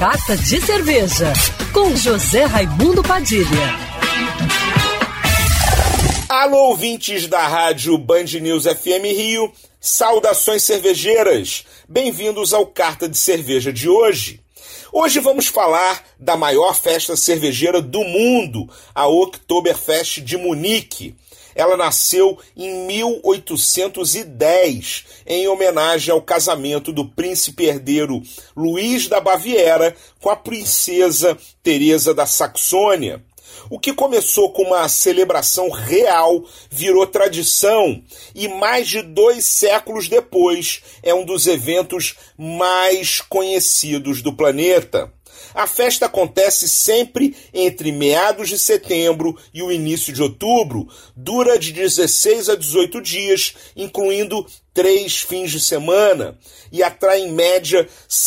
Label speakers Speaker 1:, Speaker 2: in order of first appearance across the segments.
Speaker 1: Carta de Cerveja, com José Raimundo Padilha.
Speaker 2: Alô, ouvintes da rádio Band News FM Rio, saudações cervejeiras, bem-vindos ao Carta de Cerveja de hoje. Hoje vamos falar da maior festa cervejeira do mundo, a Oktoberfest de Munique. Ela nasceu em 1810, em homenagem ao casamento do príncipe herdeiro Luís da Baviera com a princesa Teresa da Saxônia. O que começou com uma celebração real virou tradição e mais de 2 séculos depois é um dos eventos mais conhecidos do planeta. A festa acontece sempre entre meados de setembro e o início de outubro, dura de 16 a 18 dias, incluindo 3 fins de semana, e atrai em média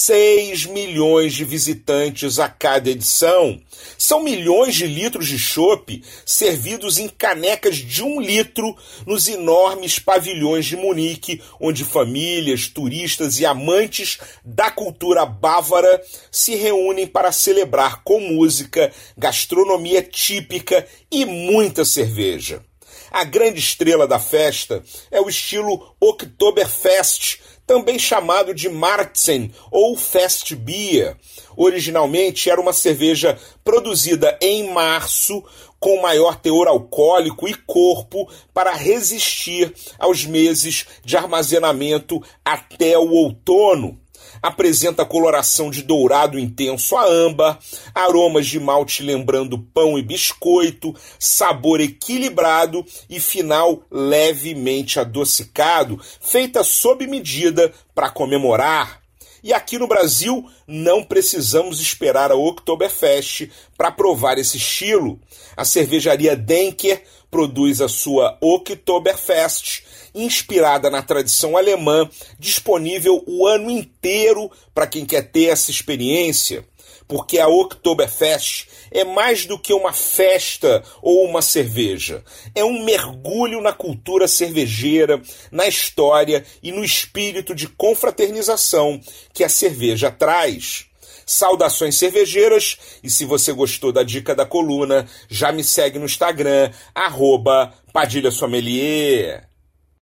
Speaker 2: 6 milhões de visitantes a cada edição. São milhões de litros de chopp servidos em canecas de 1 litro nos enormes pavilhões de Munique, onde famílias, turistas e amantes da cultura bávara se reúnem para celebrar com música, gastronomia típica e muita cerveja. A grande estrela da festa é o estilo Oktoberfest, também chamado de Märzen ou Festbier. Originalmente era uma cerveja produzida em março, com maior teor alcoólico e corpo para resistir aos meses de armazenamento até o outono. Apresenta coloração de dourado intenso a âmbar, aromas de malte lembrando pão e biscoito, sabor equilibrado e final levemente adocicado, feita sob medida para comemorar. E aqui no Brasil não precisamos esperar a Oktoberfest para provar esse estilo. A cervejaria Denker produz a sua Oktoberfest, inspirada na tradição alemã, disponível o ano inteiro para quem quer ter essa experiência. Porque a Oktoberfest é mais do que uma festa ou uma cerveja. É um mergulho na cultura cervejeira, na história e no espírito de confraternização que a cerveja traz. Saudações cervejeiras, e se você gostou da dica da coluna, já me segue no Instagram, @PadilhaSommelier.